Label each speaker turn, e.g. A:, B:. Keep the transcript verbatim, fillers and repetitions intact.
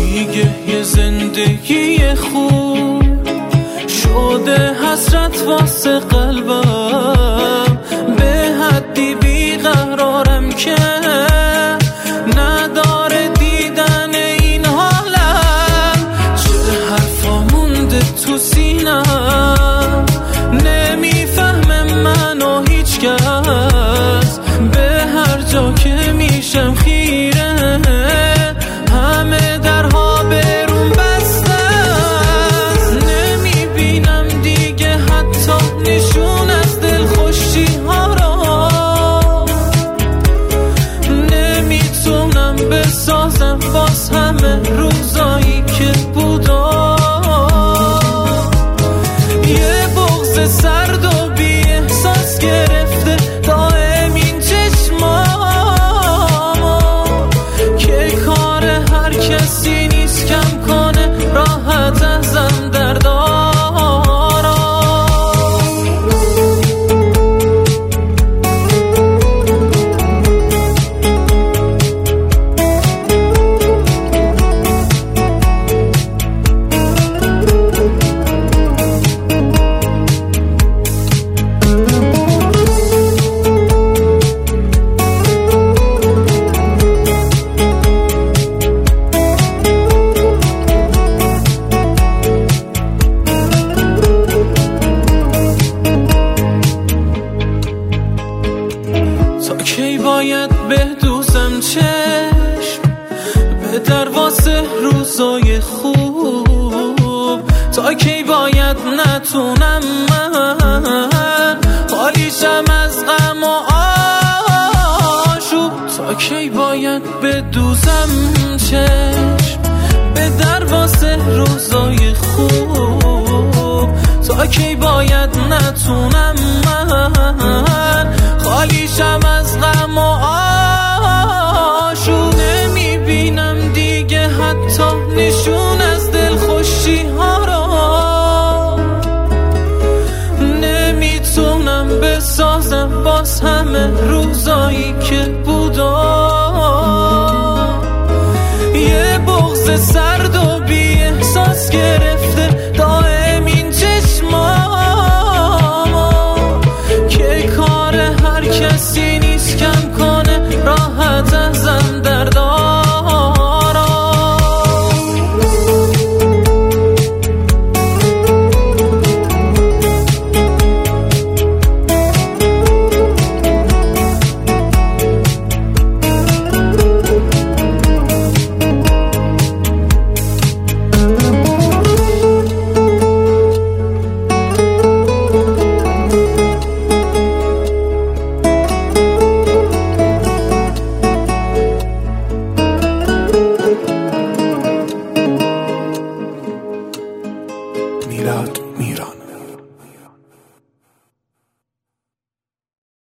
A: دیگه یه زندگی خوب شده حسرت واسه قلبم، به حدی بیقرارم که نداره دیدن این حالم. چه حرفا مونده تو سینم، نمیفهمه منو هیچ کس، به هر جا که میشم خیره همه درها برون بسته است. نمیبینم دیگه حتی نشون از دلخوشی ها را، نمیتونم بسازم باز همه روزایی که بودا. یه بغض سرد و بی احساس گرفته دائم این چشمامو، که کار هر کسی نیست کم کنه راحت ازم دردارا. تا کی باید بدوزم چشم به دروازه روزای خوب؟ تا کی باید نتونم من خالیشم از غم و آشوب؟ تا کی باید بدوزم چشم به دروازه روزای خوب؟ تا کی باید نتونم من خالیشم از غم و آشوب؟ نمیبینم دیگه حتی نشون از دلخوشی ها را، نمیتونم بسازم باز همه روزایی که بودا. یه بغض سرد و بی احساس گرفته دائم این چشمامو، که کار هر کسی نیست کم کنه راحت ازم دردارا.
B: میلاد میران.